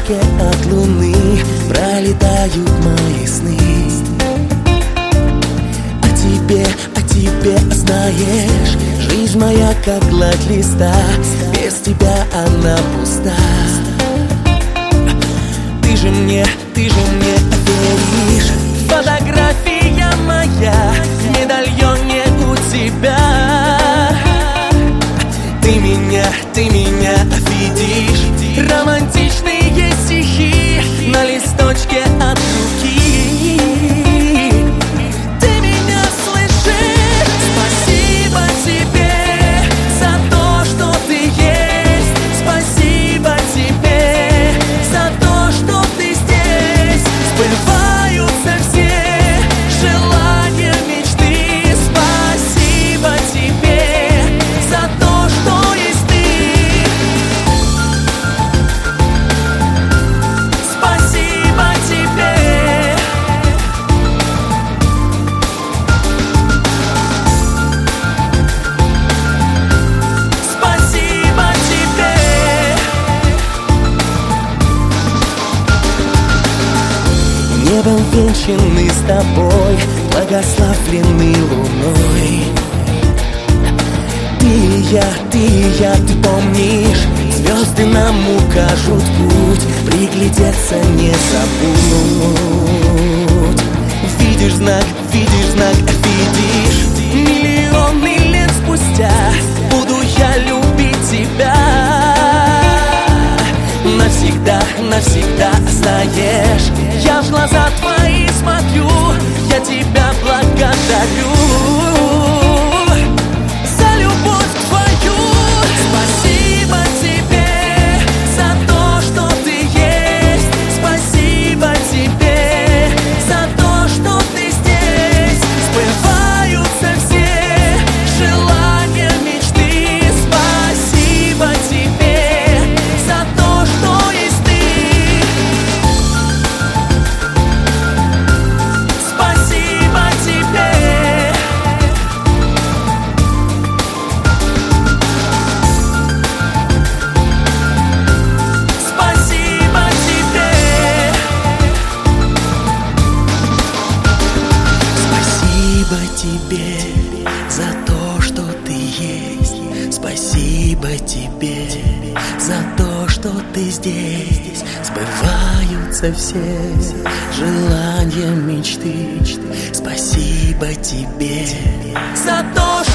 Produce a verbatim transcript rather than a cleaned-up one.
листочке от луны пролетают мои сны. О тебе, о тебе, знаешь, жизнь моя как гладь листа, без тебя она пуста. Ты же мне, ты же мне веришь, фотография моя в медальоне у тебя. Ты меня, ты меня видишь, романтичные стихи на листочке от руки. Ты меня слышишь? Спасибо тебе за то, что ты есть. Спасибо тебе за то, что ты здесь. Сбываются все желания, мечты. Спасибо тебе за то, что есть ты. Спасибо тебе. Спасибо тебе. Небом венчаны с тобой, благословлены луной. Ты и я, ты и я, ты помнишь, звезды нам укажут путь, приглядеться не забудь. Видишь знак, видишь знак, видишь, миллионы лет спустя буду я любить тебя. Навсегда, навсегда, знаешь, я в глаза твои смотрю, я тебя благодарю за любовь твою. Спасибо тебе за то, что ты есть. Спасибо тебе за то, что ты здесь. Сбываются все желания, мечты. Спасибо тебе за то, что есть ты. Спасибо тебе. Спасибо тебе. Спасибо тебе за то, что ты есть. Спасибо тебе за то, что ты здесь. Сбываются все желания, мечты. Спасибо тебе за то, что